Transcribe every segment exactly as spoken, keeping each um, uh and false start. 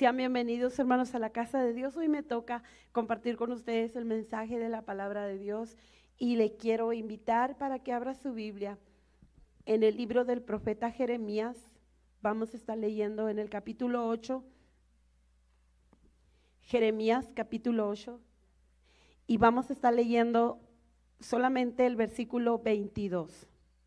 Sean bienvenidos, hermanos, a la casa de Dios. Hoy me toca compartir con ustedes el mensaje de la palabra de Dios y le quiero invitar para que abra su Biblia en el libro del profeta Jeremías. Vamos a estar leyendo en el capítulo ocho, Jeremías capítulo ocho, y vamos a estar leyendo solamente el versículo veintidós.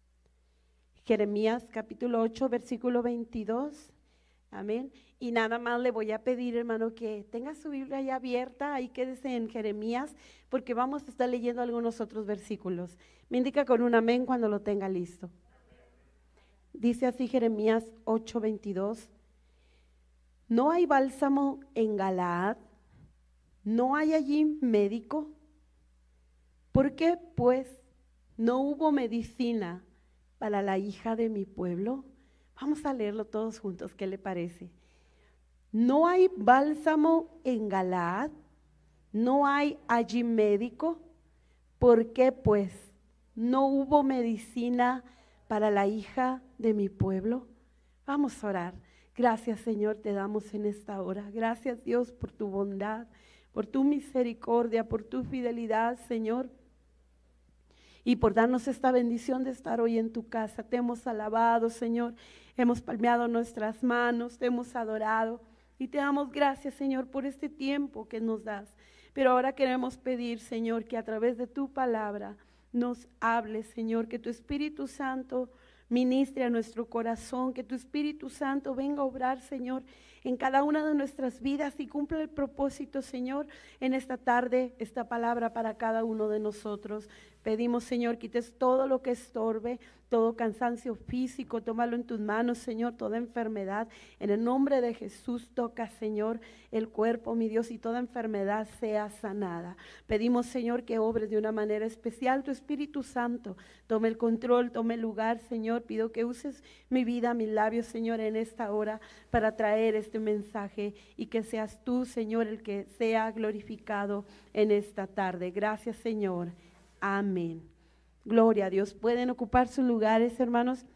Jeremías capítulo ocho, versículo veintidós. Amén. Y nada más le voy a pedir, hermano, que tenga su Biblia ya abierta, ahí quédese en Jeremías, porque vamos a estar leyendo algunos otros versículos. Me indica con un amén cuando lo tenga listo. Dice así Jeremías ocho, veintidós. ¿No hay bálsamo en Galaad? ¿No hay allí médico? ¿Por qué, pues, no hubo medicina para la hija de mi pueblo? Vamos a leerlo todos juntos, ¿qué le parece? ¿No hay bálsamo en Galaad? ¿No hay allí médico? ¿Por qué, pues, no hubo medicina para la hija de mi pueblo? Vamos a orar. Gracias, Señor, te damos en esta hora. Gracias, Dios, por tu bondad, por tu misericordia, por tu fidelidad, Señor, y por darnos esta bendición de estar hoy en tu casa. Te hemos alabado, Señor, hemos palmeado nuestras manos, te hemos adorado y te damos gracias, Señor, por este tiempo que nos das. Pero ahora queremos pedir, Señor, que a través de tu palabra nos hables, Señor, que tu Espíritu Santo ministre a nuestro corazón, que tu Espíritu Santo venga a obrar, Señor, en cada una de nuestras vidas y cumpla el propósito, Señor, en esta tarde, esta palabra para cada uno de nosotros. Pedimos, Señor, quites todo lo que estorbe, todo cansancio físico, tómalo en tus manos, Señor, toda enfermedad. En el nombre de Jesús, toca, Señor, el cuerpo, mi Dios, y toda enfermedad sea sanada. Pedimos, Señor, que obres de una manera especial tu Espíritu Santo. Tome el control, tome el lugar, Señor. Pido que uses mi vida, mis labios, Señor, en esta hora para traer este mensaje y que seas tú, Señor, el que sea glorificado en esta tarde. Gracias, Señor. Amén. Gloria a Dios. Pueden ocupar sus lugares, hermanos.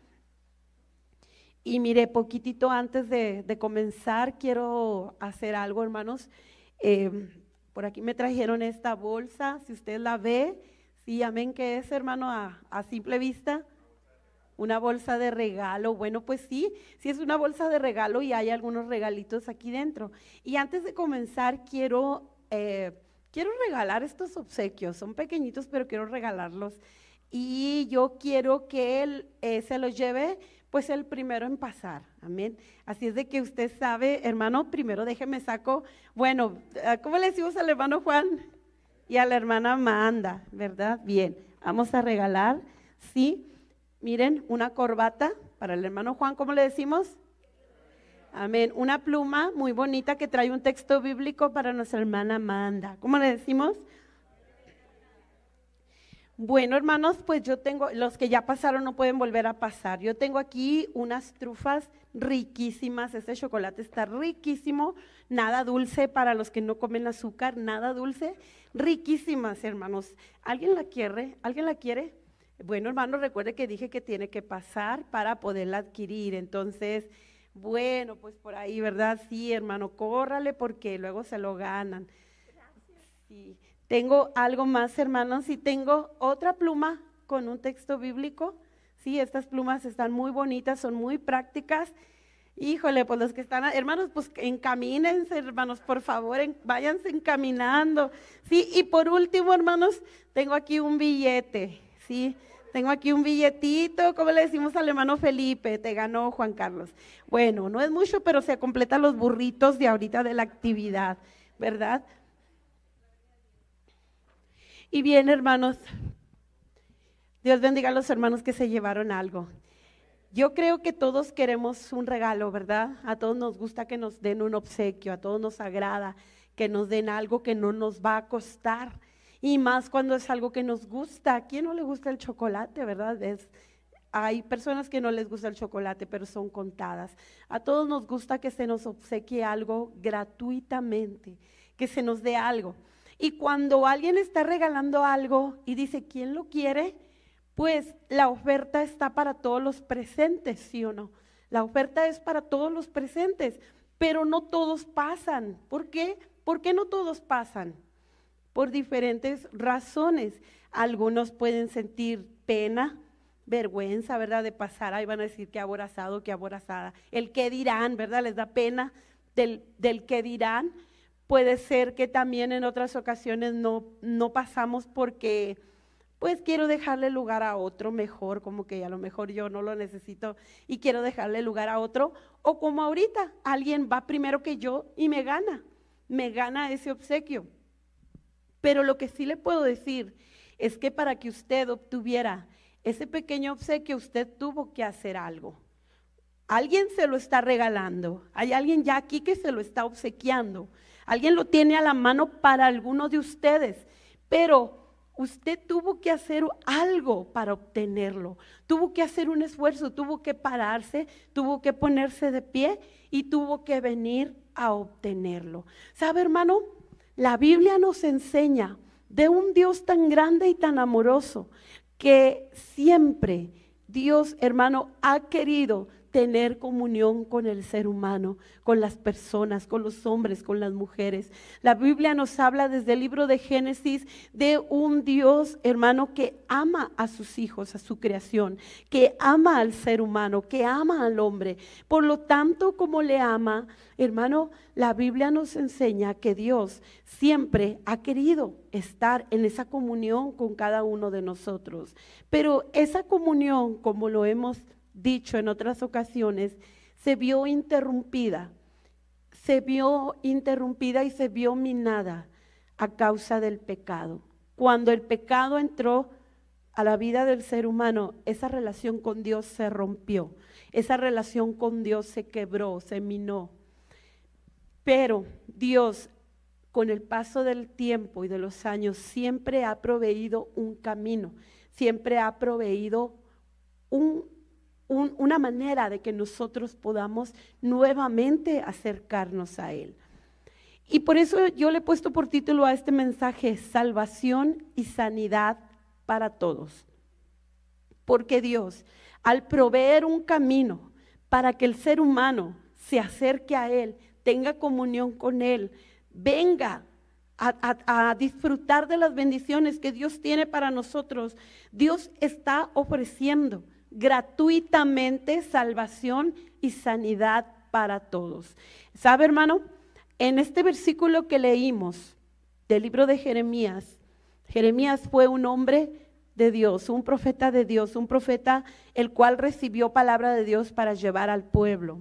Y mire, poquitito antes de, de comenzar, quiero hacer algo, hermanos. Eh, por aquí me trajeron esta bolsa, si usted la ve, sí, amén, ¿qué es, hermano? A, a simple vista, una bolsa de regalo. Bueno, pues sí, sí es una bolsa de regalo y hay algunos regalitos aquí dentro. Y antes de comenzar, quiero... Eh, Quiero regalar estos obsequios, son pequeñitos, pero quiero regalarlos. Y yo quiero que él eh, se los lleve, pues el primero en pasar, amén. Así es de que usted sabe, hermano, primero déjeme saco, bueno, ¿cómo le decimos al hermano Juan? Y a la hermana Amanda, ¿verdad? Bien, vamos a regalar, sí, miren, una corbata para el hermano Juan, ¿cómo le decimos? Amén. Una pluma muy bonita que trae un texto bíblico para nuestra hermana Amanda. ¿Cómo le decimos? Bueno, hermanos, pues yo tengo, los que ya pasaron no pueden volver a pasar. Yo tengo aquí unas trufas riquísimas. Este chocolate está riquísimo, nada dulce para los que no comen azúcar, nada dulce, riquísimas, hermanos. ¿Alguien la quiere? ¿Alguien la quiere? Bueno, hermanos, recuerde que dije que tiene que pasar para poderla adquirir. Entonces, bueno, pues por ahí, ¿verdad? Sí, hermano, córrale porque luego se lo ganan. Sí. Tengo algo más, hermanos, y tengo otra pluma con un texto bíblico. Sí, estas plumas están muy bonitas, son muy prácticas. Híjole, pues los que están, hermanos, pues encamínense, hermanos, por favor, en, váyanse encaminando. Sí, y por último, hermanos, tengo aquí un billete, sí. Tengo aquí un billetito, como le decimos al hermano Felipe, te ganó Juan Carlos. Bueno, no es mucho, pero se completan los burritos de ahorita de la actividad, ¿verdad? Y bien, hermanos, Dios bendiga a los hermanos que se llevaron algo. Yo creo que todos queremos un regalo, ¿verdad? A todos nos gusta que nos den un obsequio, a todos nos agrada que nos den algo que no nos va a costar. Y más cuando es algo que nos gusta. ¿A quién no le gusta el chocolate, verdad? Es, hay personas que no les gusta el chocolate, pero son contadas. A todos nos gusta que se nos obsequie algo gratuitamente, que se nos dé algo. Y cuando alguien está regalando algo y dice, ¿quién lo quiere? Pues la oferta está para todos los presentes, ¿sí o no? La oferta es para todos los presentes. pero no todos pasan. ¿Por qué? ¿Por qué no todos pasan? Por diferentes razones. Algunos pueden sentir pena, vergüenza, ¿verdad? De pasar, ahí van a decir que aborazado, que aborazada. El qué dirán, ¿verdad? Les da pena del, del qué dirán. Puede ser que también en otras ocasiones no, no pasamos porque pues quiero dejarle lugar a otro mejor, como que a lo mejor yo no lo necesito y quiero dejarle lugar a otro, o como ahorita, alguien va primero que yo y me gana, me gana ese obsequio. Pero lo que sí le puedo decir es que para que usted obtuviera ese pequeño obsequio, usted tuvo que hacer algo. Alguien se lo está regalando, hay alguien ya aquí que se lo está obsequiando, alguien lo tiene a la mano para alguno de ustedes, pero usted tuvo que hacer algo para obtenerlo, tuvo que hacer un esfuerzo, tuvo que pararse, tuvo que ponerse de pie y tuvo que venir a obtenerlo. ¿Sabe, hermano? La Biblia nos enseña de un Dios tan grande y tan amoroso que siempre Dios, hermano, ha querido tener comunión con el ser humano, con las personas, con los hombres, con las mujeres. La Biblia nos habla desde el libro de Génesis de un Dios, hermano, que ama a sus hijos, a su creación, que ama al ser humano, que ama al hombre. Por lo tanto, como le ama, hermano, la Biblia nos enseña que Dios siempre ha querido estar en esa comunión con cada uno de nosotros. Pero esa comunión, como lo hemos dicho en otras ocasiones, se vio interrumpida, se vio interrumpida y se vio minada a causa del pecado. Cuando el pecado entró a la vida del ser humano, esa relación con Dios se rompió, esa relación con Dios se quebró, se minó. Pero Dios, con el paso del tiempo y de los años, siempre ha proveído un camino, siempre ha proveído un Un, una manera de que nosotros podamos nuevamente acercarnos a Él. Y por eso yo le he puesto por título a este mensaje, salvación y sanidad para todos. Porque Dios, al proveer un camino para que el ser humano se acerque a Él, tenga comunión con Él, venga a, a, a disfrutar de las bendiciones que Dios tiene para nosotros, Dios está ofreciendo gratuitamente salvación y sanidad para todos. ¿Sabe, hermano? En este versículo que leímos del libro de Jeremías, Jeremías fue un hombre de Dios, un profeta de Dios, un profeta el cual recibió palabra de Dios para llevar al pueblo.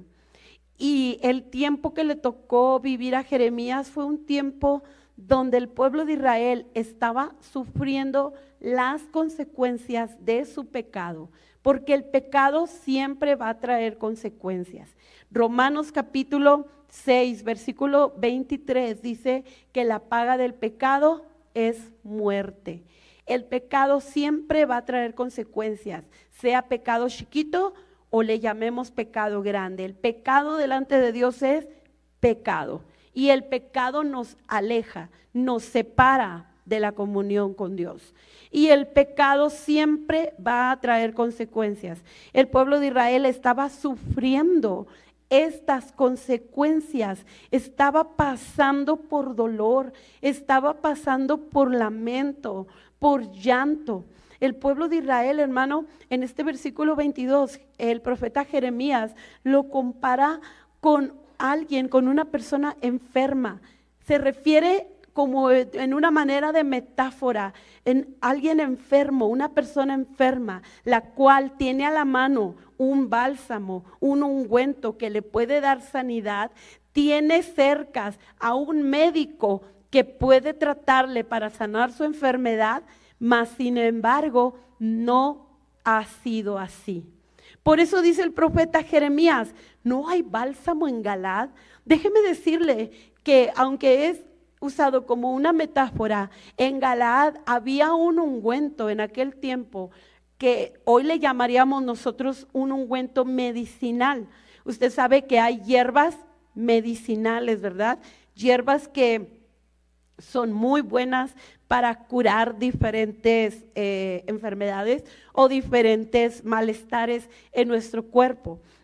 Y el tiempo que le tocó vivir a Jeremías fue un tiempo donde el pueblo de Israel estaba sufriendo las consecuencias de su pecado, porque el pecado siempre va a traer consecuencias. Romanos capítulo seis, versículo veintitrés dice que la paga del pecado es muerte. El pecado siempre va a traer consecuencias, sea pecado chiquito o le llamemos pecado grande. El pecado delante de Dios es pecado. Y el pecado nos aleja, nos separa de la comunión con Dios. Y el pecado siempre va a traer consecuencias. El pueblo de Israel estaba sufriendo estas consecuencias, estaba pasando por dolor, estaba pasando por lamento, por llanto. El pueblo de Israel, hermano, en este versículo veintidós, el profeta Jeremías lo compara con alguien, con una persona enferma. Se refiere como en una manera de metáfora, en alguien enfermo, una persona enferma, la cual tiene a la mano un bálsamo, un ungüento que le puede dar sanidad, tiene cerca a un médico que puede tratarle para sanar su enfermedad, mas sin embargo no ha sido así. Por eso dice el profeta Jeremías, no hay bálsamo en Galaad. Déjeme decirle que aunque es usado como una metáfora, en Galaad había un ungüento en aquel tiempo que hoy le llamaríamos nosotros un ungüento medicinal. Usted sabe que hay hierbas medicinales, ¿verdad? Hierbas que son muy buenas para curar diferentes eh, enfermedades o diferentes malestares en nuestro cuerpo.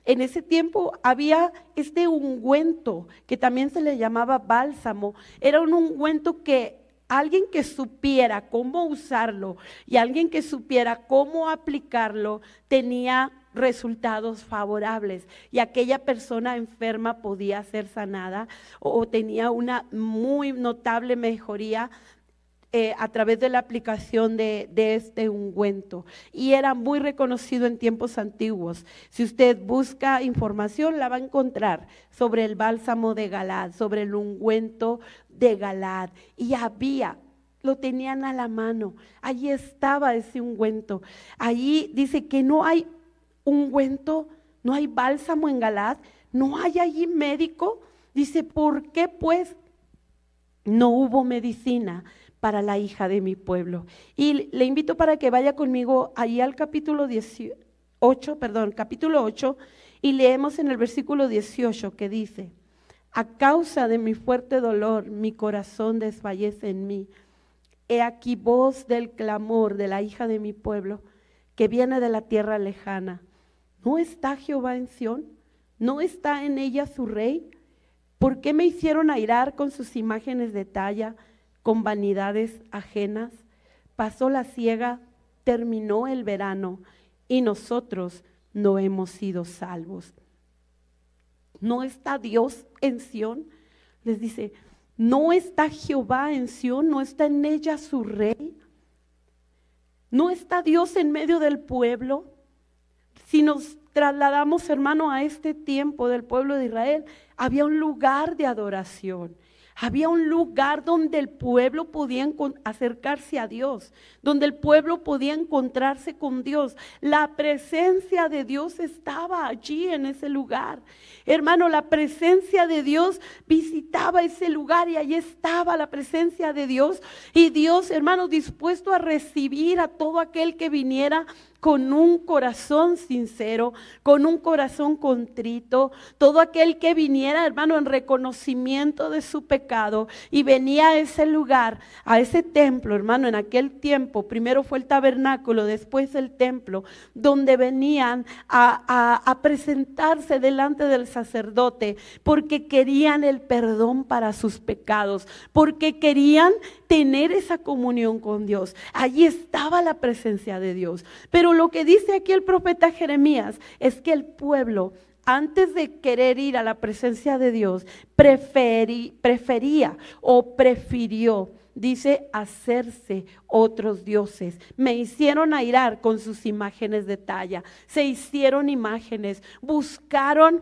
En ese tiempo había este ungüento que también se le llamaba bálsamo. Era un ungüento que alguien que supiera cómo usarlo y alguien que supiera cómo aplicarlo tenía resultados favorables, y aquella persona enferma podía ser sanada o tenía una muy notable mejoría Eh, a través de la aplicación de, de este ungüento, y era muy reconocido en tiempos antiguos. Si usted busca información, la va a encontrar sobre el bálsamo de Galaad, sobre el ungüento de Galaad, y había, lo tenían a la mano, allí estaba ese ungüento. Allí dice que no hay ungüento, no hay bálsamo en Galaad, no hay allí médico. Dice, ¿por qué pues no hubo medicina para la hija de mi pueblo? Y le invito para que vaya conmigo ahí al capítulo dieciocho, perdón, capítulo ocho, y leemos en el versículo dieciocho que dice: a causa de mi fuerte dolor, mi corazón desfallece en mí. He aquí voz del clamor de la hija de mi pueblo, que viene de la tierra lejana. ¿No está Jehová en Sión? ¿No está en ella su rey? ¿Por qué me hicieron airar con sus imágenes de talla, con vanidades ajenas? Pasó la siega, terminó el verano, y nosotros no hemos sido salvos. ¿No está Dios en Sión? Les dice, ¿no está Jehová en Sión? ¿No está en ella su rey? ¿No está Dios en medio del pueblo? Si nos trasladamos, hermano, a este tiempo del pueblo de Israel, había un lugar de adoración. Había un lugar donde el pueblo podía acercarse a Dios, donde el pueblo podía encontrarse con Dios. La presencia de Dios estaba allí en ese lugar. Hermano, la presencia de Dios visitaba ese lugar, y allí estaba la presencia de Dios. Y Dios, hermano, dispuesto a recibir a todo aquel que viniera con un corazón sincero, con un corazón contrito, todo aquel que viniera, hermano, en reconocimiento de su pecado, y venía a ese lugar, a ese templo, hermano. En aquel tiempo, primero fue el tabernáculo, después el templo, donde venían a, a, a presentarse delante del sacerdote, porque querían el perdón para sus pecados, porque querían tener esa comunión con Dios. Allí estaba la presencia de Dios. Pero lo que dice aquí el profeta Jeremías es que el pueblo, antes de querer ir a la presencia de Dios, preferi, prefería o prefirió, dice, hacerse otros dioses. Me hicieron airar con sus imágenes de talla. Se hicieron imágenes, buscaron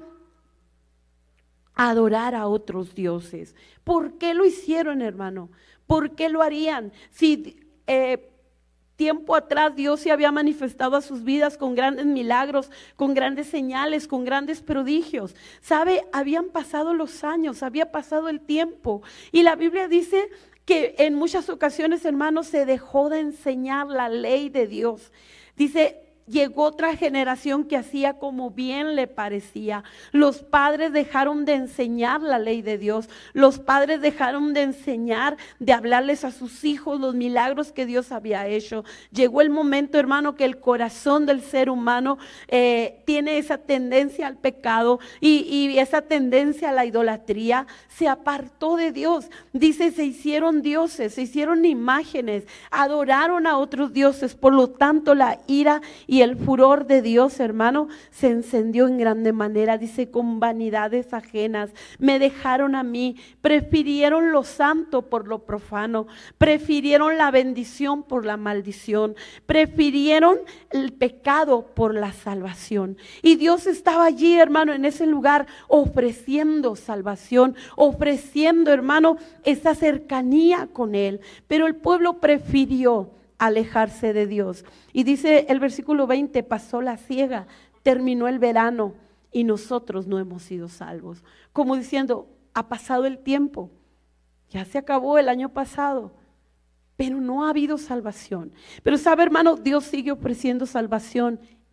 adorar a otros dioses. ¿Por qué lo hicieron, hermano? ¿Por qué lo harían? Si eh, tiempo atrás Dios se había manifestado a sus vidas con grandes milagros, con grandes señales, con grandes prodigios. ¿Sabe? Habían pasado los años, había pasado el tiempo, y la Biblia dice que en muchas ocasiones, hermanos, se dejó de enseñar la ley de Dios. Dice, llegó otra generación que hacía como bien le parecía. Los padres dejaron de enseñar la ley de Dios. Los padres dejaron de enseñar, de hablarles a sus hijos los milagros que Dios había hecho. Llegó el momento, hermano, que el corazón del ser humano eh, tiene esa tendencia al pecado y, y esa tendencia a la idolatría. Se apartó de Dios. Dice, se hicieron dioses, se hicieron imágenes, adoraron a otros dioses. Por lo tanto, la ira y el furor de Dios, hermano, se encendió en grande manera. Dice, con vanidades ajenas me dejaron a mí, prefirieron lo santo por lo profano, prefirieron la bendición por la maldición, prefirieron el pecado por la salvación. Y Dios estaba allí, hermano, en ese lugar, ofreciendo salvación, ofreciendo, hermano, esa cercanía con Él. Pero el pueblo prefirió alejarse de Dios. Y dice el versículo veinte, pasó la siega, terminó el verano, y nosotros no hemos sido salvos. Como diciendo, ha pasado el tiempo, ya se acabó el año pasado, pero no ha habido salvación. Pero sabe, hermano, Dios sigue ofreciendo salvación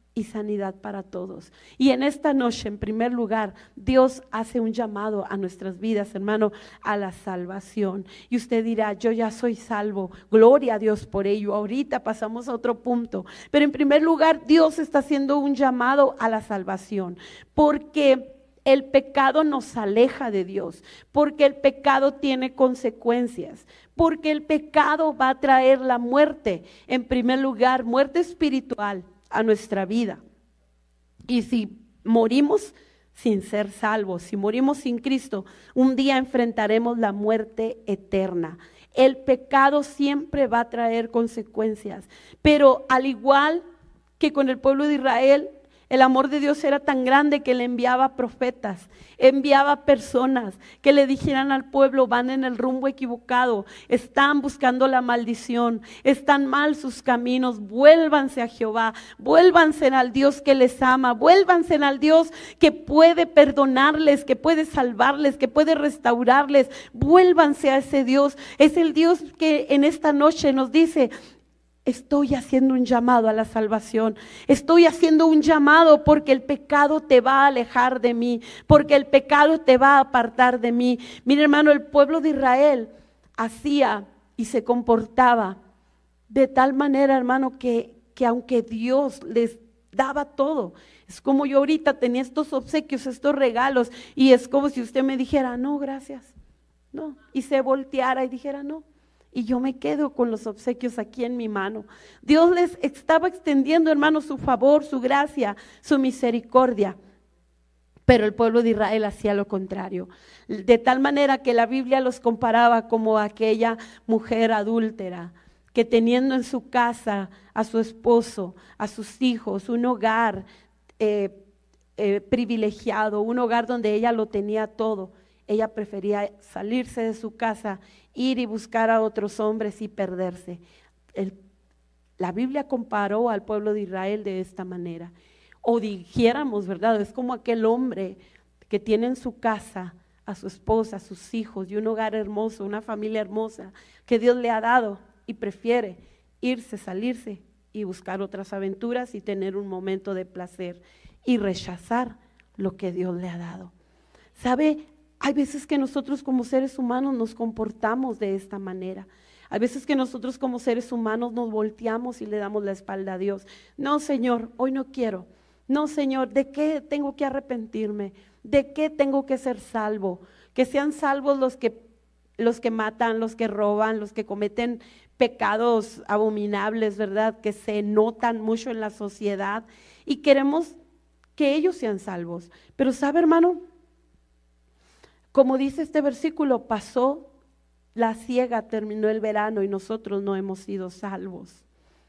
y sanidad para todos. Y en esta noche, en primer lugar, Dios hace un llamado a nuestras vidas, hermano, a la salvación. Y usted dirá, yo ya soy salvo, gloria a Dios por ello. Ahorita pasamos a otro punto. Pero en primer lugar, Dios está haciendo un llamado a la salvación, porque el pecado nos aleja de Dios, porque el pecado tiene consecuencias, porque el pecado va a traer la muerte, en primer lugar, muerte espiritual a nuestra vida. Y si morimos sin ser salvos, si morimos sin Cristo, un día enfrentaremos la muerte eterna. El pecado siempre va a traer consecuencias, pero al igual que con el pueblo de Israel, el amor de Dios era tan grande que le enviaba profetas, enviaba personas que le dijeran al pueblo, van en el rumbo equivocado, están buscando la maldición, están mal sus caminos, vuélvanse a Jehová, vuélvanse al Dios que les ama, vuélvanse al Dios que puede perdonarles, que puede salvarles, que puede restaurarles, vuélvanse a ese Dios. Es el Dios que en esta noche nos dice, estoy haciendo un llamado a la salvación, estoy haciendo un llamado porque el pecado te va a alejar de mí, porque el pecado te va a apartar de mí. Mire, hermano, el pueblo de Israel hacía y se comportaba de tal manera, hermano, que, que aunque Dios les daba todo, es como yo ahorita tenía estos obsequios, estos regalos, y es como si usted me dijera, no, gracias, no, y se volteara y dijera, no. Y yo me quedo con los obsequios aquí en mi mano. Dios les estaba extendiendo, hermanos, su favor, su gracia, su misericordia. Pero el pueblo de Israel hacía lo contrario. De tal manera que la Biblia los comparaba como aquella mujer adúltera, que teniendo en su casa a su esposo, a sus hijos, un hogar eh, eh, privilegiado, un hogar donde ella lo tenía todo, ella prefería salirse de su casa, ir y buscar a otros hombres y perderse. El, la Biblia comparó al pueblo de Israel de esta manera. O dijéramos, ¿verdad? Es como aquel hombre que tiene en su casa a su esposa, a sus hijos y un hogar hermoso, una familia hermosa que Dios le ha dado y prefiere irse, salirse y buscar otras aventuras y tener un momento de placer y rechazar lo que Dios le ha dado. ¿Sabe? Hay veces que nosotros como seres humanos nos comportamos de esta manera. Hay veces que nosotros como seres humanos nos volteamos y le damos la espalda a Dios. No, Señor, hoy no quiero. No, Señor, ¿de qué tengo que arrepentirme? ¿De qué tengo que ser salvo? Que sean salvos los que, los que matan, los que roban, los que cometen pecados abominables, ¿verdad? Que se notan mucho en la sociedad y queremos que ellos sean salvos. Pero ¿sabe, hermano? Como dice este versículo, pasó la siega, terminó el verano y nosotros no hemos sido salvos.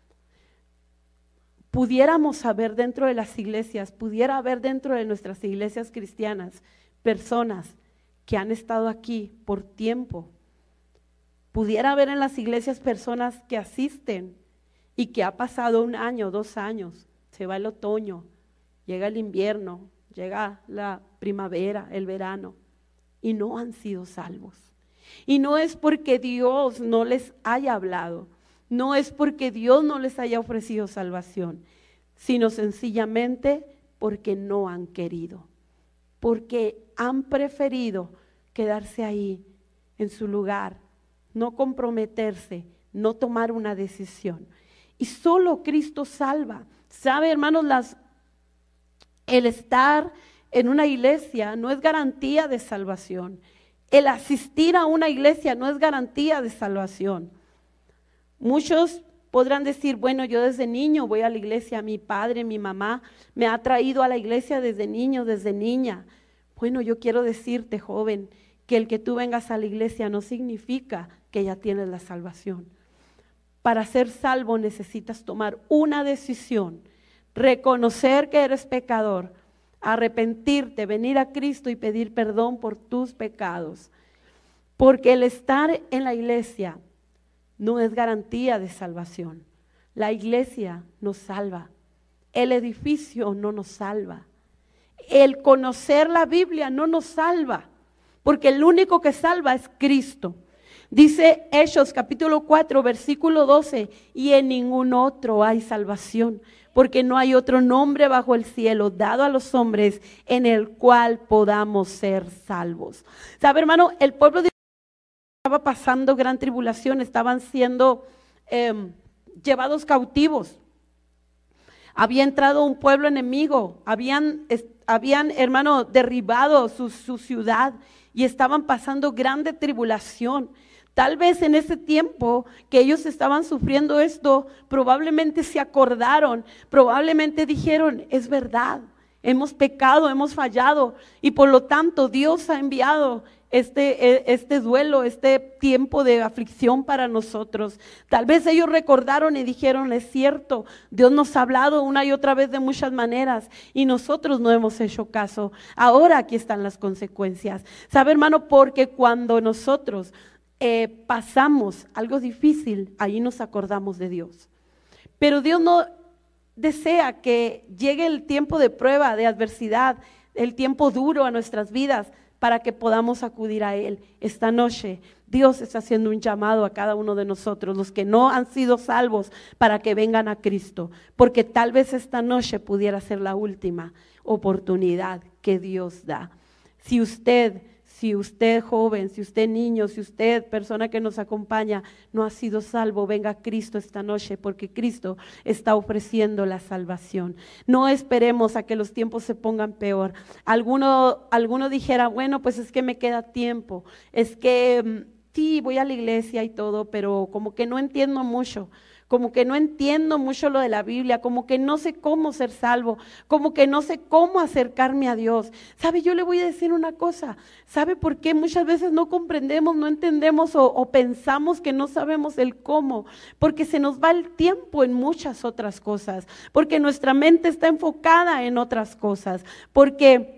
Pudiéramos haber dentro de las iglesias, pudiera haber dentro de nuestras iglesias cristianas personas que han estado aquí por tiempo. Pudiera haber en las iglesias personas que asisten y que ha pasado un año, dos años, se va el otoño, llega el invierno, llega la primavera, el verano. Y no han sido salvos. Y no es porque Dios no les haya hablado, no es porque Dios no les haya ofrecido salvación, sino sencillamente porque no han querido, porque han preferido quedarse ahí en su lugar, no comprometerse, no tomar una decisión. Y solo Cristo salva. ¿Sabe, hermanos? Las, el estar en una iglesia no es garantía de salvación. El asistir a una iglesia no es garantía de salvación. Muchos podrán decir, bueno, yo desde niño voy a la iglesia, mi padre, mi mamá me ha traído a la iglesia desde niño, desde niña. Bueno, yo quiero decirte, joven, que el que tú vengas a la iglesia no significa que ya tienes la salvación. Para ser salvo necesitas tomar una decisión, reconocer que eres pecador, arrepentirte, venir a Cristo y pedir perdón por tus pecados. Porque el estar en la iglesia no es garantía de salvación. La iglesia nos salva. El edificio no nos salva. El conocer la Biblia no nos salva. Porque el único que salva es Cristo. Dice Hechos capítulo cuatro, versículo doce, y en ningún otro hay salvación, porque no hay otro nombre bajo el cielo dado a los hombres en el cual podamos ser salvos. ¿Sabe, hermano? El pueblo de Israel estaba pasando gran tribulación, estaban siendo eh, llevados cautivos. Había entrado un pueblo enemigo, habían, habían hermano, derribado su, su ciudad y estaban pasando grande tribulación. Tal vez en ese tiempo que ellos estaban sufriendo esto, probablemente se acordaron, probablemente dijeron, es verdad, hemos pecado, hemos fallado y por lo tanto Dios ha enviado este, este duelo, este tiempo de aflicción para nosotros. Tal vez ellos recordaron y dijeron, es cierto, Dios nos ha hablado una y otra vez de muchas maneras y nosotros no hemos hecho caso. Ahora aquí están las consecuencias. ¿Sabe, hermano? Porque cuando nosotros Eh, pasamos algo difícil, ahí nos acordamos de Dios. Pero Dios no desea que llegue el tiempo de prueba, de adversidad, el tiempo duro a nuestras vidas para que podamos acudir a Él. Esta noche Dios está haciendo un llamado a cada uno de nosotros, los que no han sido salvos, para que vengan a Cristo, porque tal vez esta noche pudiera ser la última oportunidad que Dios da. Si usted Si usted joven, si usted niño, si usted persona que nos acompaña no ha sido salvo, venga a Cristo esta noche, porque Cristo está ofreciendo la salvación. No esperemos a que los tiempos se pongan peor. Alguno, alguno dijera, bueno, pues es que me queda tiempo, es que sí, voy a la iglesia y todo, pero como que no entiendo mucho. Como que no entiendo mucho lo de la Biblia, como que no sé cómo ser salvo, como que no sé cómo acercarme a Dios. ¿Sabe? Yo le voy a decir una cosa. ¿Sabe por qué muchas veces no comprendemos, no entendemos o, o pensamos que no sabemos el cómo? Porque se nos va el tiempo en muchas otras cosas, porque nuestra mente está enfocada en otras cosas, porque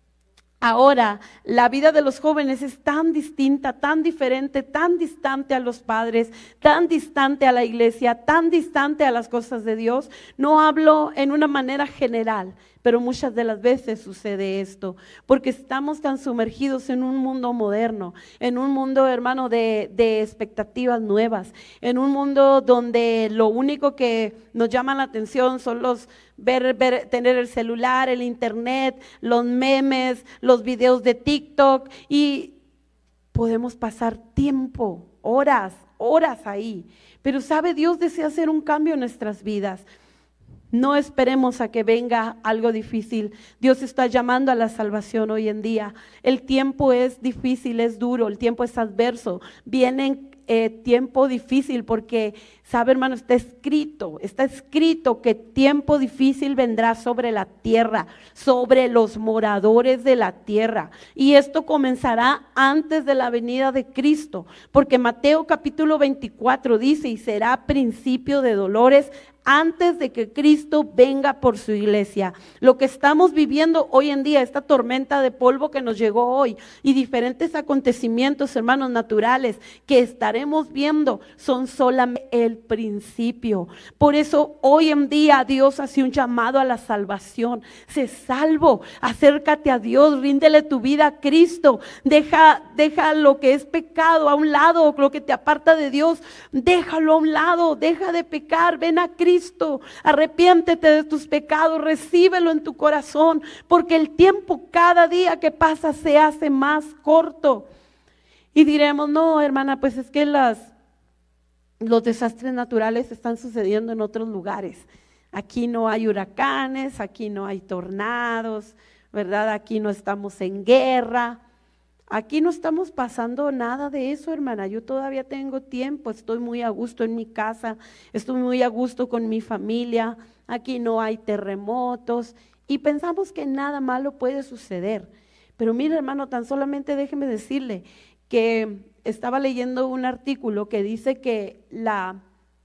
ahora la vida de los jóvenes es tan distinta, tan diferente, tan distante a los padres, tan distante a la iglesia, tan distante a las cosas de Dios. No hablo en una manera general, pero muchas de las veces sucede esto, porque estamos tan sumergidos en un mundo moderno, en un mundo, hermano, de, de expectativas nuevas, en un mundo donde lo único que nos llama la atención son los Ver, ver, tener el celular, el internet, los memes, los videos de TikTok, y podemos pasar tiempo, horas, horas ahí. Pero sabe, Dios desea hacer un cambio en nuestras vidas. No esperemos a que venga algo difícil. Dios está llamando a la salvación hoy en día. El tiempo es difícil, es duro, el tiempo es adverso. Vienen eh, tiempo difícil porque, sabe, hermano, está escrito, está escrito que tiempo difícil vendrá sobre la tierra, sobre los moradores de la tierra. Y esto comenzará antes de la venida de Cristo, porque Mateo capítulo veinticuatro dice, y será principio de dolores antes de que Cristo venga por su iglesia. Lo que estamos viviendo hoy en día, esta tormenta de polvo que nos llegó hoy y diferentes acontecimientos, hermanos, naturales que estaremos viendo, son solamente el principio. Por eso hoy en día Dios hace un llamado a la salvación. Sé salvo, acércate a Dios, ríndele tu vida a Cristo, deja, deja lo que es pecado a un lado, lo que te aparta de Dios, déjalo a un lado, deja de pecar, ven a Cristo. Cristo, arrepiéntete de tus pecados, recíbelo en tu corazón, porque el tiempo cada día que pasa se hace más corto. Y diremos, no, hermana, pues es que las, los desastres naturales están sucediendo en otros lugares. Aquí no hay huracanes, aquí no hay tornados, ¿verdad? Aquí no estamos en guerra. Aquí no estamos pasando nada de eso, hermana. Yo todavía tengo tiempo, estoy muy a gusto en mi casa, estoy muy a gusto con mi familia, aquí no hay terremotos y pensamos que nada malo puede suceder. Pero mire, hermano, tan solamente déjeme decirle que estaba leyendo un artículo que dice que la,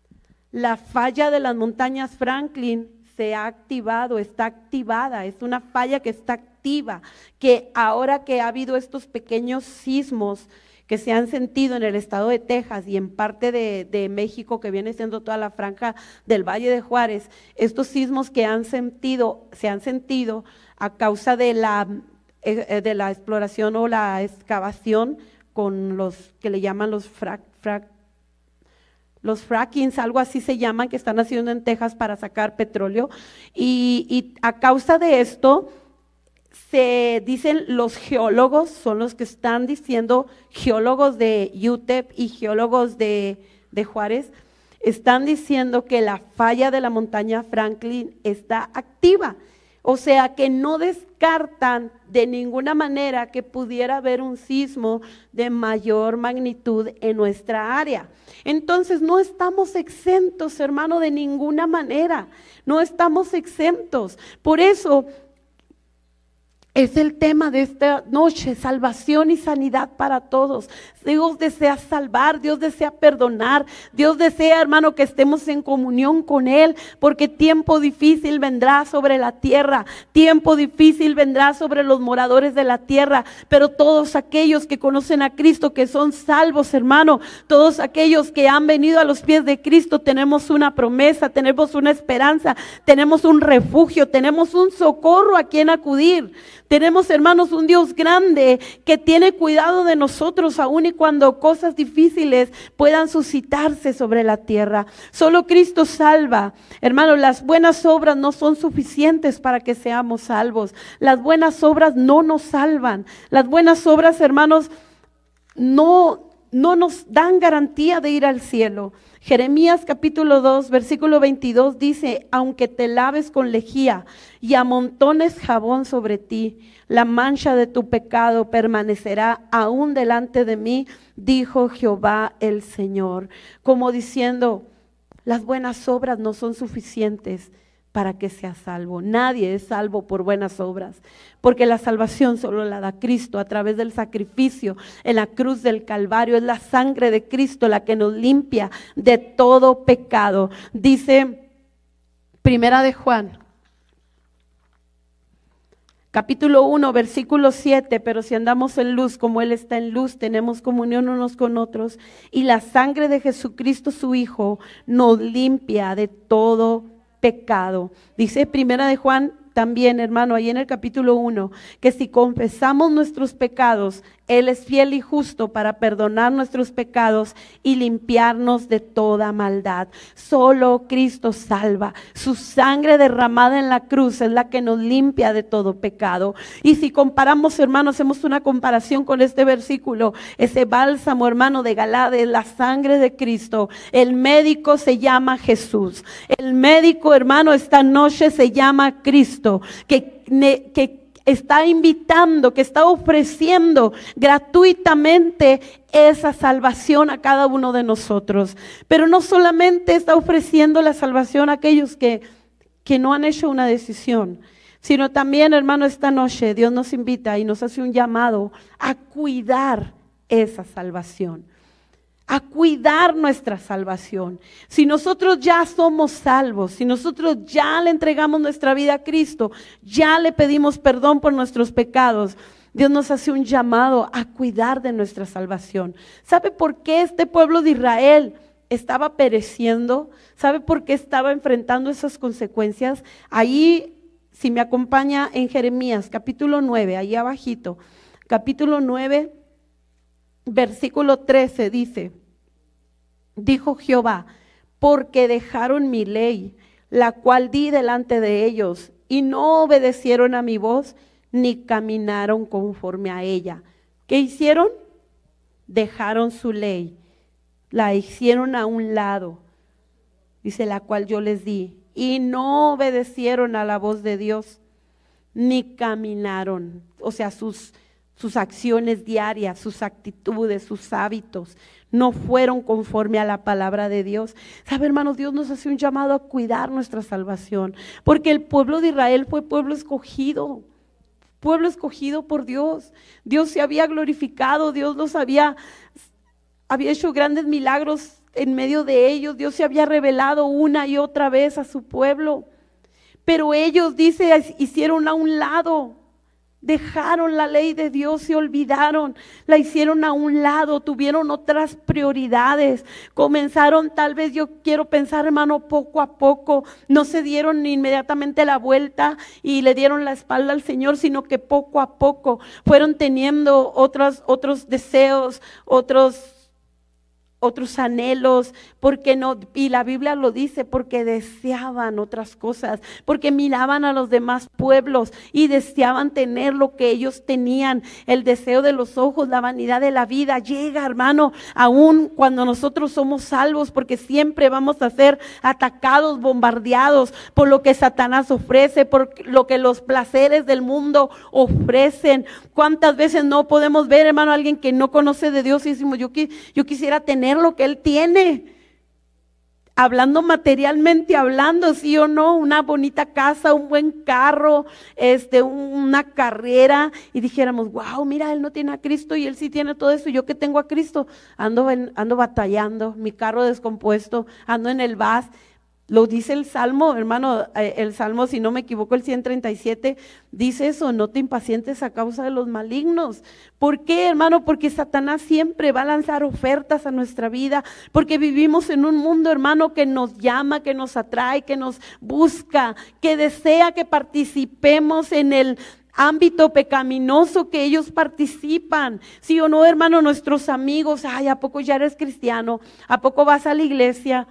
la falla de las montañas Franklin se ha activado, está activada, es una falla que está activa. Activa, que ahora que ha habido estos pequeños sismos que se han sentido en el estado de Texas y en parte de, de México, que viene siendo toda la franja del Valle de Juárez, estos sismos que han sentido, se han sentido a causa de la, de la exploración o la excavación con los que le llaman los frac, frac, los frackings, algo así se llaman, que están haciendo en Texas para sacar petróleo. Y, y a causa de esto, se dicen los geólogos, son los que están diciendo, geólogos de U T E P y geólogos de, de Juárez, están diciendo que la falla de la montaña Franklin está activa. O sea que no descartan de ninguna manera que pudiera haber un sismo de mayor magnitud en nuestra área. Entonces no estamos exentos, hermano, de ninguna manera. No estamos exentos. Por eso es el tema de esta noche, salvación y sanidad para todos. Dios desea salvar, Dios desea perdonar, Dios desea, hermano, que estemos en comunión con Él, porque tiempo difícil vendrá sobre la tierra, tiempo difícil vendrá sobre los moradores de la tierra, pero todos aquellos que conocen a Cristo, que son salvos, hermano, todos aquellos que han venido a los pies de Cristo, tenemos una promesa, tenemos una esperanza, tenemos un refugio, tenemos un socorro a quien acudir. Tenemos, hermanos, un Dios grande que tiene cuidado de nosotros aún y cuando cosas difíciles puedan suscitarse sobre la tierra. Solo Cristo salva. Hermanos, las buenas obras no son suficientes para que seamos salvos. Las buenas obras no nos salvan. Las buenas obras, hermanos, no, no nos dan garantía de ir al cielo. Jeremías capítulo dos, versículo veintidós dice: aunque te laves con lejía y amontones jabón sobre ti, la mancha de tu pecado permanecerá aún delante de mí, dijo Jehová el Señor. Como diciendo, las buenas obras no son suficientes para que seas salvo. Nadie es salvo por buenas obras, porque la salvación solo la da Cristo a través del sacrificio en la cruz del Calvario. Es la sangre de Cristo la que nos limpia de todo pecado. Dice Primera de Juan, capítulo uno, versículo siete, pero si andamos en luz como Él está en luz, tenemos comunión unos con otros, y la sangre de Jesucristo su Hijo nos limpia de todo pecado. Dice Primera de Juan también, hermano, ahí en el capítulo uno, que si confesamos nuestros pecados, Él es fiel y justo para perdonar nuestros pecados y limpiarnos de toda maldad. Solo Cristo salva. Su sangre derramada en la cruz es la que nos limpia de todo pecado. Y si comparamos, hermano, hacemos una comparación con este versículo, ese bálsamo, hermano, de Galade, la sangre de Cristo. El médico se llama Jesús. El médico, hermano, esta noche se llama Cristo, que, que está invitando, que está ofreciendo gratuitamente esa salvación a cada uno de nosotros. Pero no solamente está ofreciendo la salvación a aquellos que, que no han hecho una decisión, sino también, hermano, esta noche Dios nos invita y nos hace un llamado a cuidar esa salvación, a cuidar nuestra salvación. Si nosotros ya somos salvos, si nosotros ya le entregamos nuestra vida a Cristo, ya le pedimos perdón por nuestros pecados, Dios nos hace un llamado a cuidar de nuestra salvación. ¿Sabe por qué este pueblo de Israel estaba pereciendo? ¿Sabe por qué estaba enfrentando esas consecuencias? Ahí, si me acompaña en Jeremías capítulo nueve, ahí abajito, capítulo nueve, versículo trece, dice: dijo Jehová, porque dejaron mi ley, la cual di delante de ellos, y no obedecieron a mi voz, ni caminaron conforme a ella. ¿Qué hicieron? Dejaron su ley, la hicieron a un lado, dice, la cual yo les di, y no obedecieron a la voz de Dios, ni caminaron, o sea, sus sus acciones diarias, sus actitudes, sus hábitos, no fueron conforme a la palabra de Dios. ¿Sabe, hermanos? Dios nos hace un llamado a cuidar nuestra salvación, porque el pueblo de Israel fue pueblo escogido, pueblo escogido por Dios. Dios se había glorificado, Dios los había, había hecho grandes milagros en medio de ellos, Dios se había revelado una y otra vez a su pueblo, pero ellos, dice, hicieron a un lado Dejaron la ley de Dios, se olvidaron, la hicieron a un lado, tuvieron otras prioridades. Comenzaron, tal vez yo quiero pensar, hermano, poco a poco. No se dieron inmediatamente la vuelta y le dieron la espalda al Señor, sino que poco a poco fueron teniendo otros, otros deseos, otros otros anhelos, porque no, y la Biblia lo dice, porque deseaban otras cosas, porque miraban a los demás pueblos y deseaban tener lo que ellos tenían. El deseo de los ojos, la vanidad de la vida llega, hermano, aún cuando nosotros somos salvos, porque siempre vamos a ser atacados, bombardeados por lo que Satanás ofrece, por lo que los placeres del mundo ofrecen. ¿Cuántas veces no podemos ver, hermano, a alguien que no conoce de Dios y decimos, yo, yo quisiera tener lo que él tiene, hablando materialmente, hablando, sí o no, una bonita casa, un buen carro, este, una carrera, y dijéramos, wow, mira, él no tiene a Cristo y él sí tiene todo eso, y yo que tengo a Cristo, ando, en, ando batallando, mi carro descompuesto, ando en el bus. Lo dice el Salmo, hermano, el Salmo, si no me equivoco, el ciento treinta y siete, dice eso, no te impacientes a causa de los malignos. ¿Por qué, hermano? Porque Satanás siempre va a lanzar ofertas a nuestra vida, porque vivimos en un mundo, hermano, que nos llama, que nos atrae, que nos busca, que desea que participemos en el ámbito pecaminoso que ellos participan. Sí o no, hermano, nuestros amigos, ay, ¿a poco ya eres cristiano? ¿A poco vas a la iglesia?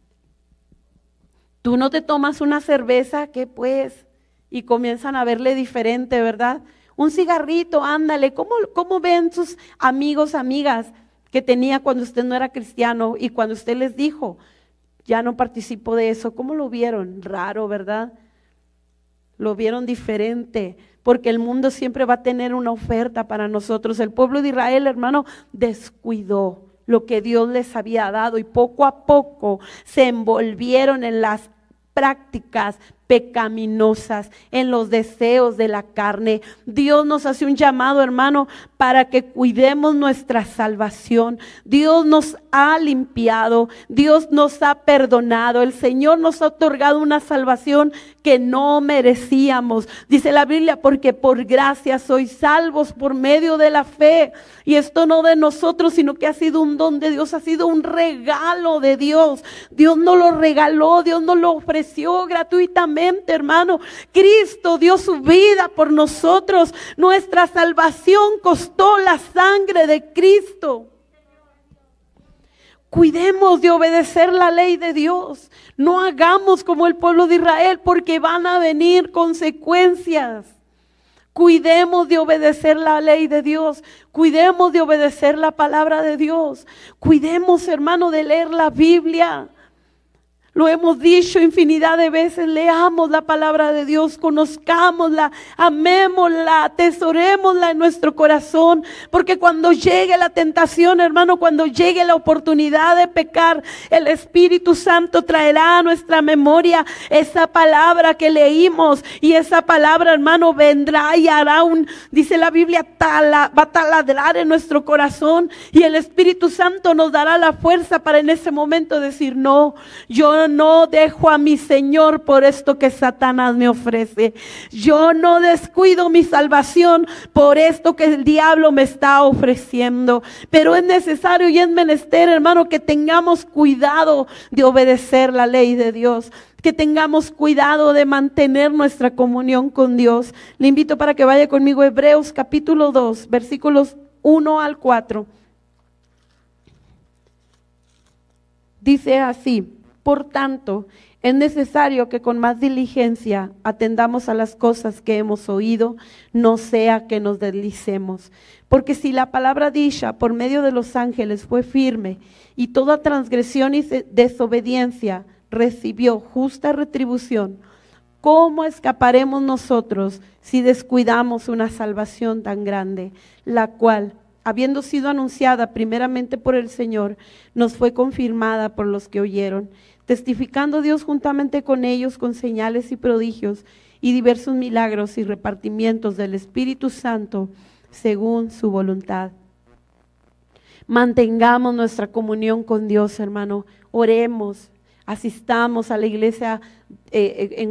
Tú no te tomas una cerveza, ¿qué pues? Y comienzan a verle diferente, ¿verdad? Un cigarrito, ándale. ¿Cómo, cómo ven sus amigos, amigas que tenía cuando usted no era cristiano y cuando usted les dijo, ya no participo de eso? ¿Cómo lo vieron? Raro, ¿verdad? Lo vieron diferente, porque el mundo siempre va a tener una oferta para nosotros. El pueblo de Israel, hermano, descuidó lo que Dios les había dado y poco a poco se envolvieron en las prácticas pecaminosas, en los deseos de la carne. Dios nos hace un llamado, hermano, para que cuidemos nuestra salvación. Dios nos ha limpiado, Dios nos ha perdonado, el Señor nos ha otorgado una salvación que no merecíamos. Dice la Biblia, porque por gracia sois salvos por medio de la fe. Y esto no de nosotros, sino que ha sido un don de Dios, ha sido un regalo de Dios. Dios nos lo regaló, Dios nos lo ofreció gratuitamente, hermano. Cristo dio su vida por nosotros. Nuestra salvación costó la sangre de Cristo. Cuidemos de obedecer la ley de Dios. No hagamos como el pueblo de Israel, porque van a venir consecuencias. Cuidemos de obedecer la ley de Dios. Cuidemos de obedecer la palabra de Dios. Cuidemos, hermano, de leer la Biblia. Lo hemos dicho infinidad de veces, leamos la palabra de Dios, conozcámosla, amémosla, atesorémosla en nuestro corazón, porque cuando llegue la tentación, hermano, cuando llegue la oportunidad de pecar, el Espíritu Santo traerá a nuestra memoria esa palabra que leímos, y esa palabra, hermano, vendrá y hará un, dice la Biblia, tala, va a taladrar en nuestro corazón, y el Espíritu Santo nos dará la fuerza para en ese momento decir, no, yo no dejo a mi Señor por esto que Satanás me ofrece. Yo no descuido mi salvación por esto que el diablo me está ofreciendo. Pero es necesario y es menester, hermano, que tengamos cuidado de obedecer la ley de Dios. Que tengamos cuidado de mantener nuestra comunión con Dios. Le invito para que vaya conmigo a Hebreos capítulo dos, versículos uno al cuatro. Dice así: por tanto, es necesario que con más diligencia atendamos a las cosas que hemos oído, no sea que nos deslicemos. Porque si la palabra dicha por medio de los ángeles fue firme, y toda transgresión y desobediencia recibió justa retribución, ¿cómo escaparemos nosotros si descuidamos una salvación tan grande, la cual, habiendo sido anunciada primeramente por el Señor, nos fue confirmada por los que oyeron, testificando Dios juntamente con ellos con señales y prodigios y diversos milagros y repartimientos del Espíritu Santo según su voluntad? Mantengamos nuestra comunión con Dios, hermano. Oremos, asistamos a la iglesia eh, en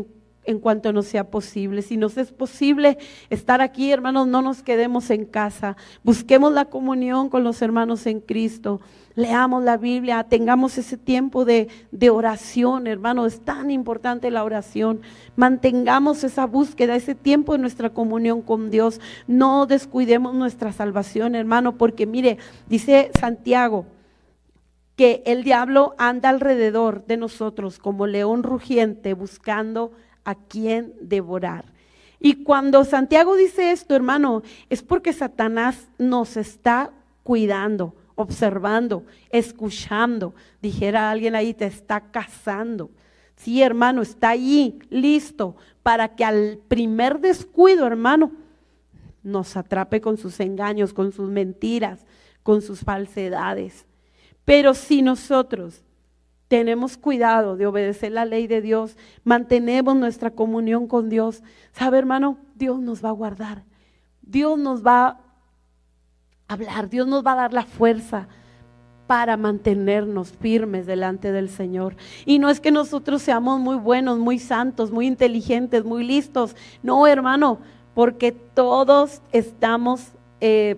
en cuanto nos sea posible. Si nos es posible estar aquí, hermanos, no nos quedemos en casa. Busquemos la comunión con los hermanos en Cristo. Leamos la Biblia, tengamos ese tiempo de, de oración, hermano. Es tan importante la oración. Mantengamos esa búsqueda, ese tiempo de nuestra comunión con Dios. No descuidemos nuestra salvación, hermano, porque mire, dice Santiago, que el diablo anda alrededor de nosotros como león rugiente buscando a quien devorar. Y cuando Santiago dice esto, hermano, es porque Satanás nos está cuidando, observando, escuchando. Dijera alguien ahí, te está cazando. Sí, hermano, está allí, listo, para que al primer descuido, hermano, nos atrape con sus engaños, con sus mentiras, con sus falsedades. Pero si nosotros tenemos cuidado de obedecer la ley de Dios, mantenemos nuestra comunión con Dios, ¿sabe, hermano? Dios nos va a guardar, Dios nos va a hablar, Dios nos va a dar la fuerza para mantenernos firmes delante del Señor. Y no es que nosotros seamos muy buenos, muy santos, muy inteligentes, muy listos, no, hermano, porque todos estamos eh,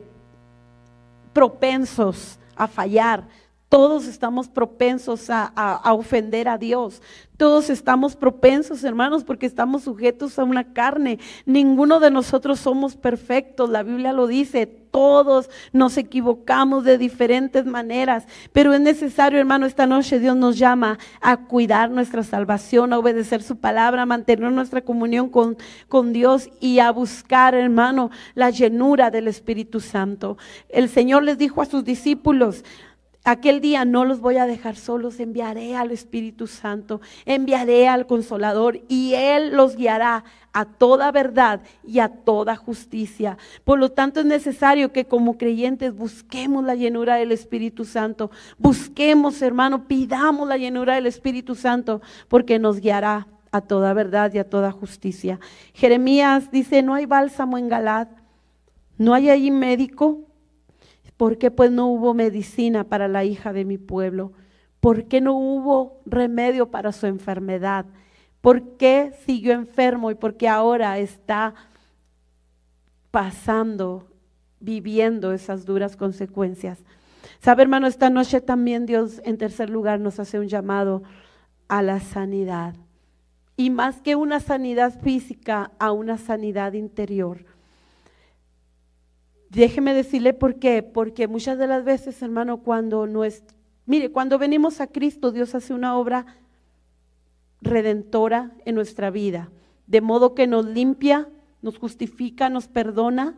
propensos a fallar. Todos estamos propensos a, a, a ofender a Dios. Todos estamos propensos, hermanos, porque estamos sujetos a una carne. Ninguno de nosotros somos perfectos. La Biblia lo dice, todos nos equivocamos de diferentes maneras. Pero es necesario, hermano, esta noche Dios nos llama a cuidar nuestra salvación, a obedecer su palabra, a mantener nuestra comunión con, con Dios y a buscar, hermano, la llenura del Espíritu Santo. El Señor les dijo a sus discípulos, aquel día no los voy a dejar solos, enviaré al Espíritu Santo, enviaré al Consolador y Él los guiará a toda verdad y a toda justicia. Por lo tanto es necesario que como creyentes busquemos la llenura del Espíritu Santo, busquemos, hermano, pidamos la llenura del Espíritu Santo porque nos guiará a toda verdad y a toda justicia. Jeremías dice, no hay bálsamo en Galaad, no hay allí médico. ¿Por qué pues no hubo medicina para la hija de mi pueblo? ¿Por qué no hubo remedio para su enfermedad? ¿Por qué siguió enfermo y por qué ahora está pasando, viviendo esas duras consecuencias? Sabe, hermano, esta noche también Dios en tercer lugar nos hace un llamado a la sanidad. Y más que una sanidad física, a una sanidad interior. Déjeme decirle por qué, porque muchas de las veces, hermano, cuando no es, mire, cuando venimos a Cristo, Dios hace una obra redentora en nuestra vida, de modo que nos limpia, nos justifica, nos perdona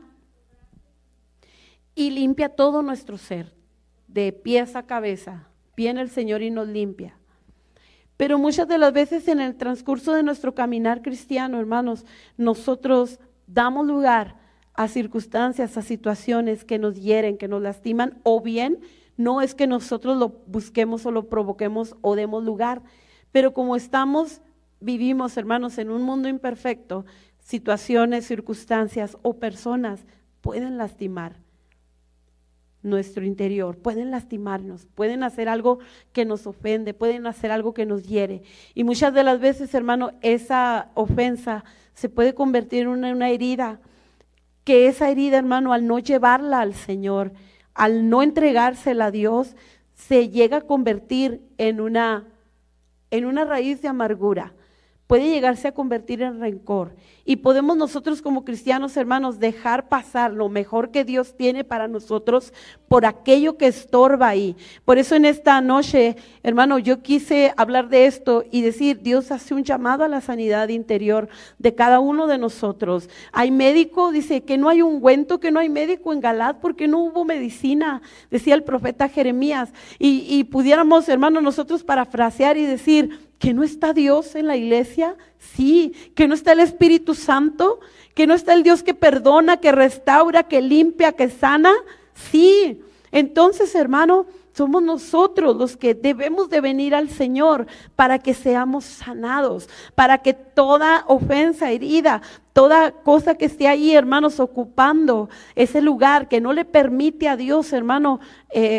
y limpia todo nuestro ser, de pies a cabeza. Viene el Señor y nos limpia. Pero muchas de las veces en el transcurso de nuestro caminar cristiano, hermanos, nosotros damos lugar a circunstancias, a situaciones que nos hieren, que nos lastiman, o bien no es que nosotros lo busquemos o lo provoquemos o demos lugar, pero como estamos, vivimos, hermanos, en un mundo imperfecto, situaciones, circunstancias o personas pueden lastimar nuestro interior, pueden lastimarnos, pueden hacer algo que nos ofende, pueden hacer algo que nos hiere. Y muchas de las veces, hermano, esa ofensa se puede convertir en una, una herida, que esa herida, hermano, al no llevarla al Señor, al no entregársela a Dios, se llega a convertir en una, en una raíz de amargura. Puede llegarse a convertir en rencor. Y podemos nosotros como cristianos, hermanos, dejar pasar lo mejor que Dios tiene para nosotros por aquello que estorba ahí. Por eso en esta noche, hermano, yo quise hablar de esto y decir, Dios hace un llamado a la sanidad interior de cada uno de nosotros. Hay médico, dice que no hay ungüento, que no hay médico en Galaad porque no hubo medicina, decía el profeta Jeremías. Y, y pudiéramos, hermano, nosotros parafrasear y decir, ¿que no está Dios en la iglesia? Sí. ¿Que no está el Espíritu Santo? ¿Que no está el Dios que perdona, que restaura, que limpia, que sana? Sí. Entonces, hermano, somos nosotros los que debemos de venir al Señor para que seamos sanados, para que toda ofensa, herida, toda cosa que esté ahí, hermanos, ocupando ese lugar que no le permite a Dios, hermano, eh,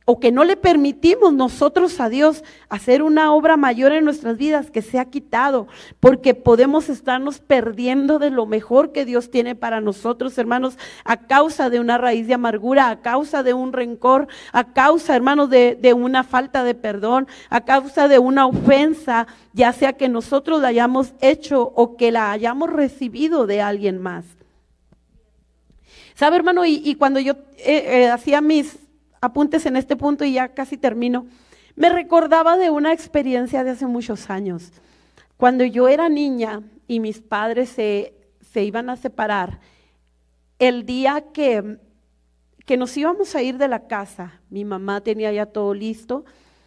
o que no le permitimos nosotros a Dios hacer una obra mayor en nuestras vidas, que se ha quitado, porque podemos estarnos perdiendo de lo mejor que Dios tiene para nosotros, hermanos, a causa de una raíz de amargura, a causa de un rencor, a causa, hermanos, de, de una falta de perdón, a causa de una ofensa, ya sea que nosotros la hayamos hecho o que la hayamos recibido de alguien más. ¿Sabe, hermano? Y, y cuando yo eh, eh, hacía mis apuntes en este punto y ya casi termino, me recordaba de una experiencia de hace muchos años. Cuando yo era niña y mis padres se, se iban a separar, el día que, que nos íbamos a ir de la casa, mi mamá tenía ya todo listo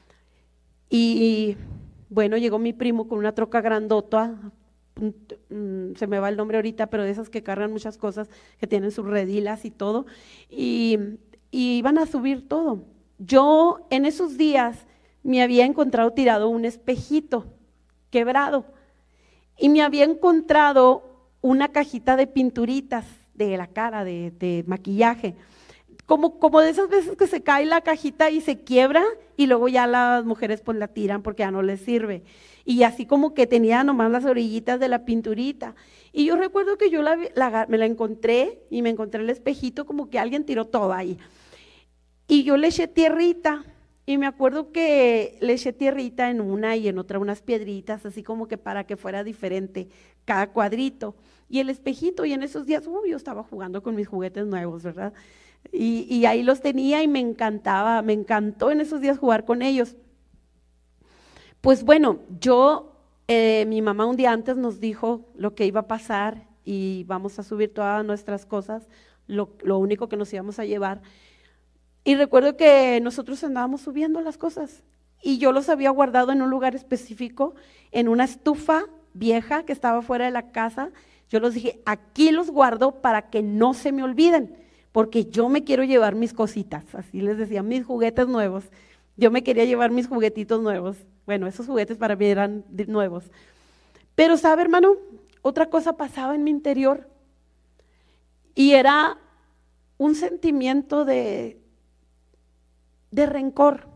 y bueno, llegó mi primo con una troca grandota, se me va el nombre ahorita, pero de esas que cargan muchas cosas, que tienen sus redilas y todo, y y iban a subir todo. Yo en esos días me había encontrado tirado un espejito quebrado y me había encontrado una cajita de pinturitas de la cara, de, de maquillaje, como, como de esas veces que se cae la cajita y se quiebra y luego ya las mujeres pues la tiran porque ya no les sirve, y así como que tenía nomás las orillitas de la pinturita. Y yo recuerdo que yo la, la, me la encontré y me encontré el espejito como que alguien tiró todo ahí. Y yo le eché tierrita y me acuerdo que le eché tierrita en una y en otra unas piedritas, así como que para que fuera diferente cada cuadrito. Y el espejito, y en esos días, uy, yo estaba jugando con mis juguetes nuevos, ¿verdad? Y, y ahí los tenía y me encantaba, me encantó en esos días jugar con ellos. Pues bueno, yo... Eh, mi mamá un día antes nos dijo lo que iba a pasar y vamos a subir todas nuestras cosas, lo, lo único que nos íbamos a llevar. Y recuerdo que nosotros andábamos subiendo las cosas y yo los había guardado en un lugar específico, en una estufa vieja que estaba fuera de la casa. Yo los dije, aquí los guardo para que no se me olviden, porque yo me quiero llevar mis cositas, así les decía, mis juguetes nuevos. Yo me quería llevar mis juguetitos nuevos. Bueno, esos juguetes para mí eran nuevos. Pero, ¿sabe, hermano? Otra cosa pasaba en mi interior y era un sentimiento de, de rencor,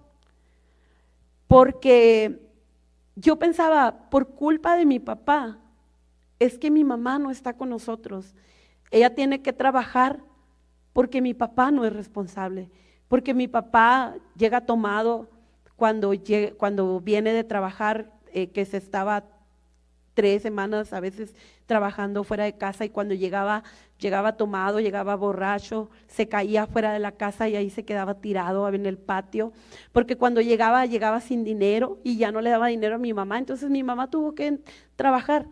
porque yo pensaba, por culpa de mi papá, es que mi mamá no está con nosotros. Ella tiene que trabajar porque mi papá no es responsable, porque mi papá llega tomado cuando, llega, cuando viene de trabajar, eh, que se estaba tres semanas a veces trabajando fuera de casa, y cuando llegaba, llegaba tomado, llegaba borracho, se caía fuera de la casa y ahí se quedaba tirado en el patio, porque cuando llegaba, llegaba sin dinero y ya no le daba dinero a mi mamá, entonces mi mamá tuvo que trabajar.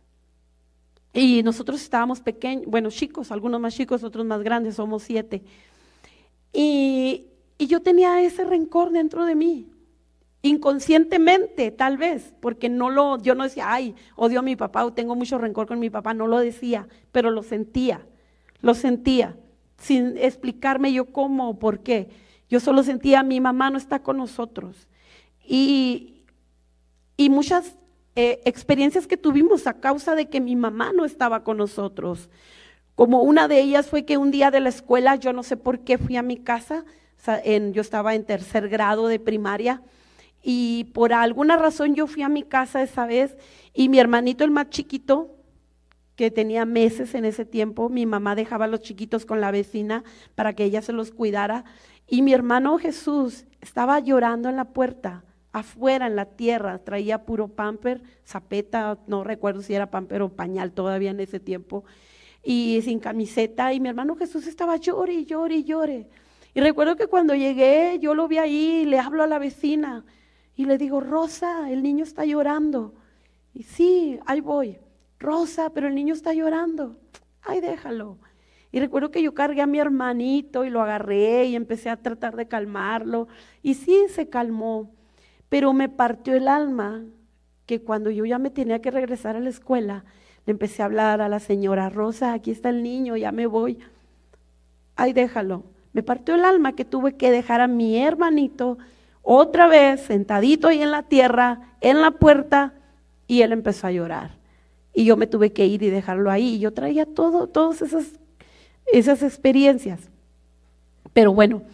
Y nosotros estábamos pequeños, bueno, chicos, algunos más chicos, otros más grandes, somos siete. Y, y yo tenía ese rencor dentro de mí, inconscientemente tal vez, porque no lo, yo no decía, ay, odio a mi papá o tengo mucho rencor con mi papá, no lo decía, pero lo sentía, lo sentía, sin explicarme yo cómo o por qué. Yo solo sentía, mi mamá no está con nosotros. Y, y muchas eh, experiencias que tuvimos a causa de que mi mamá no estaba con nosotros. Como una de ellas fue que un día de la escuela, yo no sé por qué fui a mi casa, en, yo estaba en tercer grado de primaria, y por alguna razón yo fui a mi casa esa vez, y mi hermanito, el más chiquito, que tenía meses en ese tiempo, mi mamá dejaba a los chiquitos con la vecina para que ella se los cuidara, y mi hermano Jesús estaba llorando en la puerta, afuera en la tierra, traía puro pamper, zapeta, no recuerdo si era pamper o pañal todavía en ese tiempo, y sin camiseta, y mi hermano Jesús estaba llore y llore y llore. Y recuerdo que cuando llegué, yo lo vi ahí, le hablo a la vecina y le digo, Rosa, el niño está llorando. Y sí, ahí voy. Rosa, pero el niño está llorando. Ay, déjalo. Y recuerdo que yo cargué a mi hermanito y lo agarré y empecé a tratar de calmarlo. Y sí, se calmó, pero me partió el alma que cuando yo ya me tenía que regresar a la escuela, le empecé a hablar a la señora, Rosa, aquí está el niño, ya me voy. Ay, déjalo. Me partió el alma que tuve que dejar a mi hermanito otra vez sentadito ahí en la tierra, en la puerta, y él empezó a llorar. Y yo me tuve que ir y dejarlo ahí. Y yo traía todo, todas esas, esas experiencias. Pero bueno,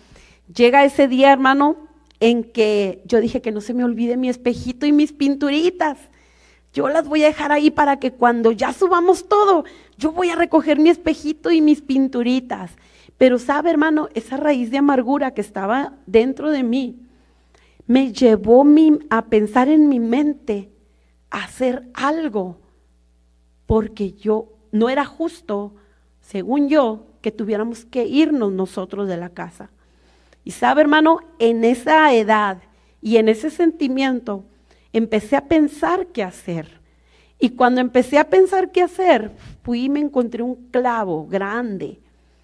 Llega ese día, hermano, en que yo dije que no se me olvide mi espejito y mis pinturitas. Yo las voy a dejar ahí para que cuando ya subamos todo, yo voy a recoger mi espejito y mis pinturitas. Pero sabe, hermano, esa raíz de amargura que estaba dentro de mí, me llevó mi, a pensar en mi mente, a hacer algo, porque yo no era justo, según yo, que tuviéramos que irnos nosotros de la casa. Y sabe, hermano, en esa edad y en ese sentimiento, empecé a pensar qué hacer. Y cuando empecé a pensar qué hacer, fui y me encontré un clavo grande.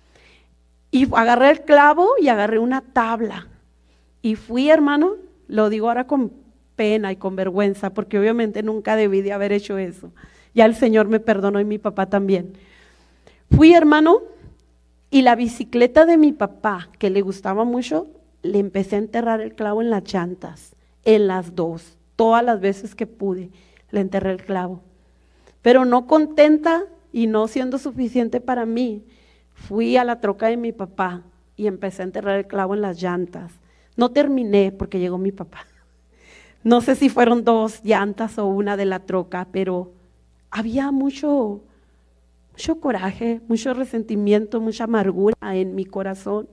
Y agarré el clavo y agarré una tabla. Y fui, hermano, lo digo ahora con pena y con vergüenza, porque obviamente nunca debí de haber hecho eso. Ya el Señor me perdonó y mi papá también. Fui, hermano, y la bicicleta de mi papá, que le gustaba mucho, le empecé a enterrar el clavo en las llantas, en las dos. Todas las veces que pude, le enterré el clavo. Pero no contenta y no siendo suficiente para mí, fui a la troca de mi papá y empecé a enterrar el clavo en las llantas. No terminé porque llegó mi papá. No sé si fueron dos llantas o una de la troca, pero había mucho, mucho coraje, mucho resentimiento, mucha amargura en mi corazón.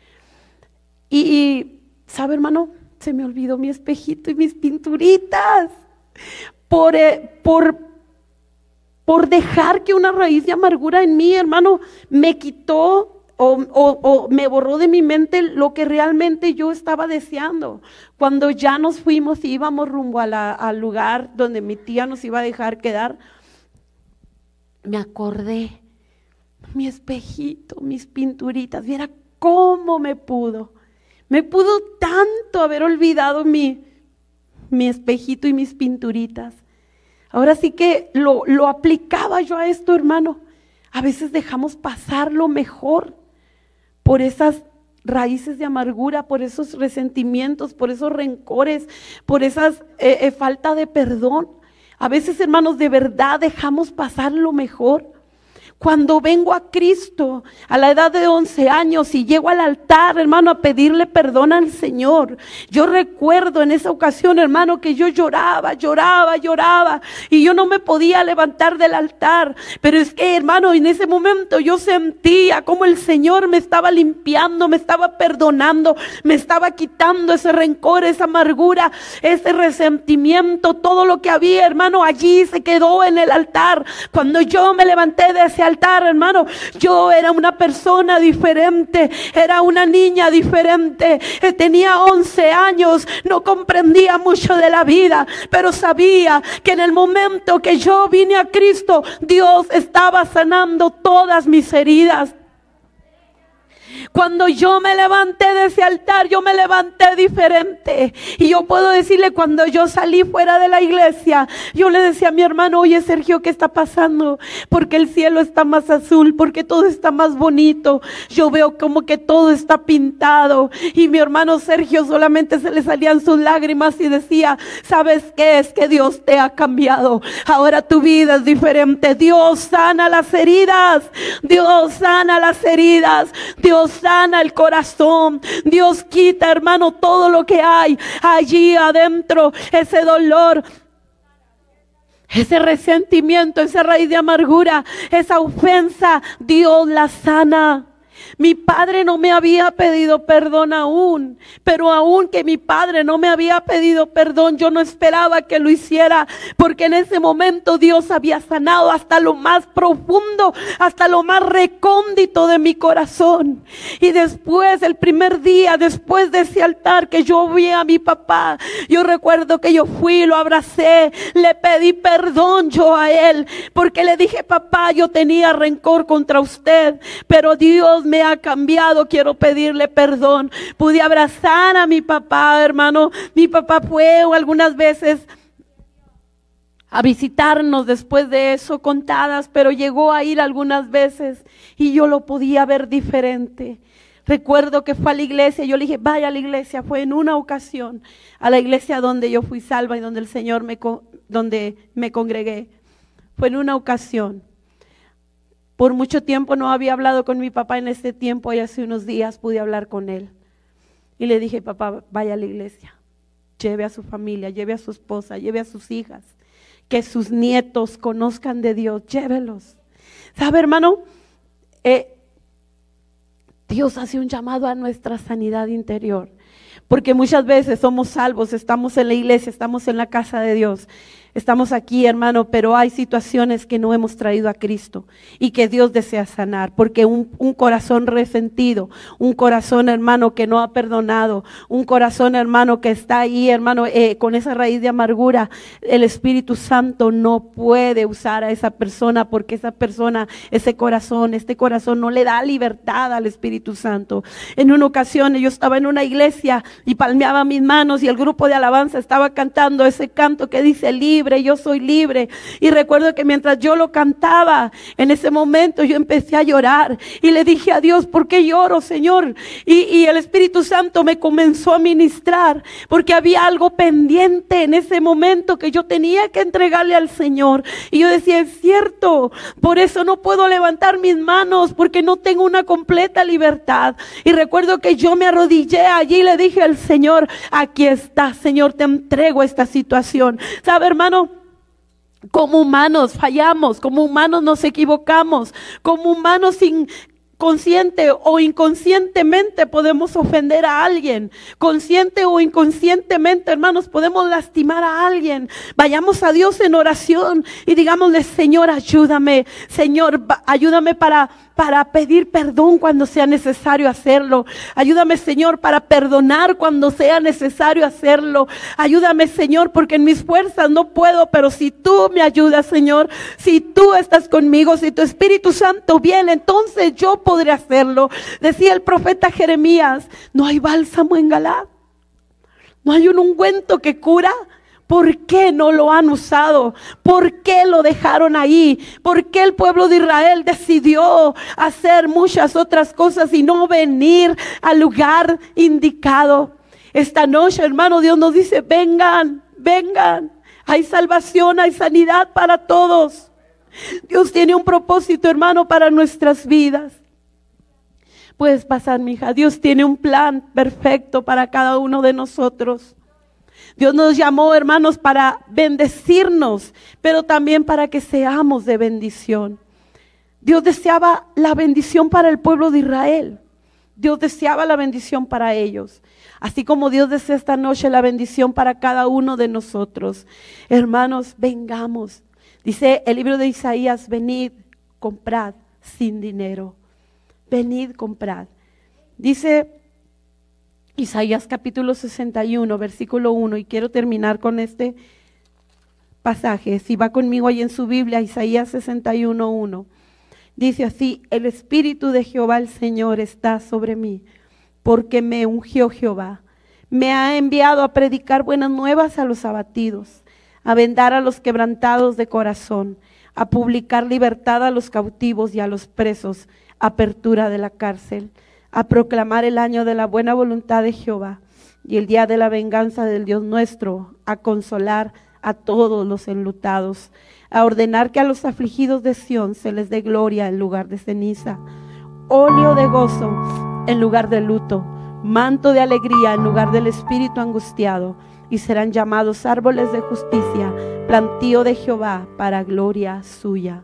Y, y ¿sabe, hermano? Se me olvidó mi espejito y mis pinturitas por, eh, por, por dejar que una raíz de amargura en mí, hermano, me quitó o, o, o me borró de mi mente lo que realmente yo estaba deseando. Cuando ya nos fuimos y íbamos rumbo a la, al lugar donde mi tía nos iba a dejar quedar, me acordé, mi espejito, mis pinturitas, viera cómo me pudo. Me pudo tanto haber olvidado mi, mi espejito y mis pinturitas. Ahora sí que lo, lo aplicaba yo a esto, hermano. A veces dejamos pasar lo mejor por esas raíces de amargura, por esos resentimientos, por esos rencores, por esa eh, eh, falta de perdón. A veces, hermanos, de verdad dejamos pasar lo mejor. Cuando vengo a Cristo a la edad de once años y llego al altar, hermano, a pedirle perdón al Señor, yo recuerdo en esa ocasión, hermano, que yo lloraba, lloraba, lloraba y yo no me podía levantar del altar, pero es que, hermano, en ese momento yo sentía como el Señor me estaba limpiando, me estaba perdonando, me estaba quitando ese rencor, esa amargura, ese resentimiento, todo lo que había, hermano, allí se quedó en el altar. Cuando yo me levanté de ese altar, hermano, yo era una persona diferente, era una niña diferente, tenía once años, no comprendía mucho de la vida, pero sabía que en el momento que yo vine a Cristo, Dios estaba sanando todas mis heridas. Cuando yo me levanté de ese altar, yo me levanté diferente. Y yo puedo decirle, cuando yo salí fuera de la iglesia, yo le decía a mi hermano, oye Sergio, ¿qué está pasando? Porque el cielo está más azul, porque todo está más bonito. Yo veo como que todo está pintado. Y mi hermano Sergio solamente se le salían sus lágrimas y decía, ¿sabes qué? Es que Dios te ha cambiado. Ahora tu vida es diferente. Dios sana las heridas. Dios sana las heridas. Dios sana el corazón. Dios quita, hermano, todo lo que hay allí adentro, ese dolor, ese resentimiento, esa raíz de amargura, esa ofensa, Dios la sana. Mi padre no me había pedido perdón aún, pero aún que mi padre no me había pedido perdón, yo no esperaba que lo hiciera, porque en ese momento Dios había sanado hasta lo más profundo, hasta lo más recóndito de mi corazón. Y después, el primer día, después de ese altar que yo vi a mi papá, yo recuerdo que yo fui, lo abracé, le pedí perdón yo a él, porque le dije, papá, yo tenía rencor contra usted, pero Dios me ha cambiado, quiero pedirle perdón. Pude abrazar a mi papá, hermano. Mi papá fue algunas veces a visitarnos después de eso, contadas, pero llegó a ir algunas veces y yo lo podía ver diferente. Recuerdo que fue a la iglesia, yo le dije, vaya a la iglesia. Fue en una ocasión a la iglesia donde yo fui salva y donde el Señor me, donde me congregué. Fue en una ocasión. Por mucho tiempo no había hablado con mi papá. En este tiempo y hace unos días pude hablar con él. Y le dije, papá, vaya a la iglesia, lleve a su familia, lleve a su esposa, lleve a sus hijas, que sus nietos conozcan de Dios, llévelos. ¿Sabe, hermano? Eh, Dios hace un llamado a nuestra sanidad interior, porque muchas veces somos salvos, estamos en la iglesia, estamos en la casa de Dios, estamos aquí, hermano, pero hay situaciones que no hemos traído a Cristo y que Dios desea sanar, porque un, un corazón resentido, un corazón, hermano, que no ha perdonado, un corazón, hermano, que está ahí, hermano, eh, con esa raíz de amargura, el Espíritu Santo no puede usar a esa persona, porque esa persona, ese corazón, este corazón no le da libertad al Espíritu Santo. En una ocasión yo estaba en una iglesia y palmeaba mis manos y el grupo de alabanza estaba cantando ese canto que dice libre, yo soy libre. Y recuerdo que mientras yo lo cantaba, en ese momento yo empecé a llorar y le dije a Dios, ¿por qué lloro, Señor? Y, y el Espíritu Santo me comenzó a ministrar, porque había algo pendiente en ese momento que yo tenía que entregarle al Señor. Y yo decía, es cierto, por eso no puedo levantar mis manos, porque no tengo una completa libertad. Y recuerdo que yo me arrodillé allí y le dije al Señor, aquí está, Señor, te entrego esta situación. ¿Sabe, hermano? Como humanos fallamos, como humanos nos equivocamos, como humanos sin consciente o inconscientemente podemos ofender a alguien, consciente o inconscientemente, hermanos, podemos lastimar a alguien. Vayamos a Dios en oración y digámosle, Señor, ayúdame, Señor, ayúdame para para pedir perdón cuando sea necesario hacerlo. Ayúdame, Señor, para perdonar cuando sea necesario hacerlo. Ayúdame, Señor, porque en mis fuerzas no puedo, pero si tú me ayudas, Señor, si tú estás conmigo, si tu Espíritu Santo viene, entonces yo podré hacerlo. Decía el profeta Jeremías, no hay bálsamo en Galaad, no hay un ungüento que cura. ¿Por qué no lo han usado? ¿Por qué lo dejaron ahí? ¿Por qué el pueblo de Israel decidió hacer muchas otras cosas y no venir al lugar indicado? Esta noche, hermano, Dios nos dice, vengan, vengan. Hay salvación, hay sanidad para todos. Dios tiene un propósito, hermano, para nuestras vidas. Puedes pasar, mi hija. Dios tiene un plan perfecto para cada uno de nosotros. Dios nos llamó, hermanos, para bendecirnos, pero también para que seamos de bendición. Dios deseaba la bendición para el pueblo de Israel. Dios deseaba la bendición para ellos. Así como Dios desea esta noche la bendición para cada uno de nosotros. Hermanos, vengamos. Dice el libro de Isaías, venid, comprad sin dinero. Venid, comprad. Dice Isaías capítulo sesenta y uno, versículo uno, y quiero terminar con este pasaje. Si va conmigo ahí en su Biblia, Isaías sesenta y uno, uno. Dice así, el Espíritu de Jehová el Señor está sobre mí, porque me ungió Jehová. Me ha enviado a predicar buenas nuevas a los abatidos, a vendar a los quebrantados de corazón, a publicar libertad a los cautivos y a los presos, apertura de la cárcel, a proclamar el año de la buena voluntad de Jehová y el día de la venganza del Dios nuestro, a consolar a todos los enlutados, a ordenar que a los afligidos de Sión se les dé gloria en lugar de ceniza, óleo de gozo en lugar de luto, manto de alegría en lugar del espíritu angustiado, y serán llamados árboles de justicia, plantío de Jehová para gloria suya.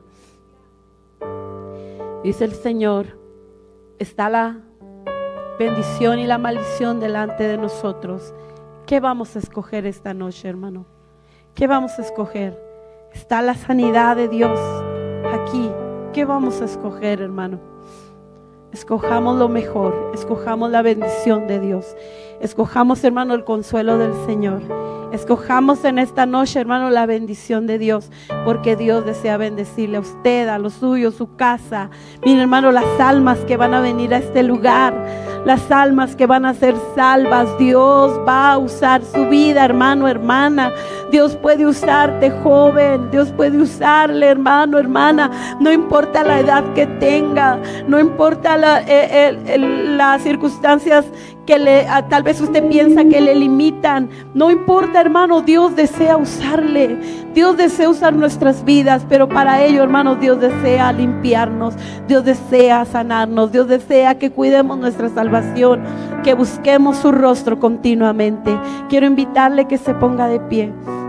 Dice el Señor, está la bendición y la maldición delante de nosotros. ¿Qué vamos a escoger esta noche, hermano? ¿Qué vamos a escoger? Está la sanidad de Dios aquí. ¿Qué vamos a escoger, hermano? Escojamos lo mejor, escojamos la bendición de Dios, escojamos, hermano, el consuelo del Señor, escojamos en esta noche, hermano, la bendición de Dios, porque Dios desea bendecirle a usted, a los suyos, su casa. Miren, hermano, las almas que van a venir a este lugar, las almas que van a ser salvas, Dios va a usar su vida, hermano, hermana. Dios puede usarte, joven, Dios puede usarle, hermano, hermana, no importa la edad que tenga, no importa la, eh, eh, las circunstancias que le, a, tal vez usted piensa que le limitan, no importa, hermano, Dios desea usarle. Dios desea usar nuestras vidas, pero para ello, hermano, Dios desea limpiarnos. Dios desea sanarnos. Dios desea que cuidemos nuestra salvación, que busquemos su rostro continuamente. Quiero invitarle que se ponga de pie.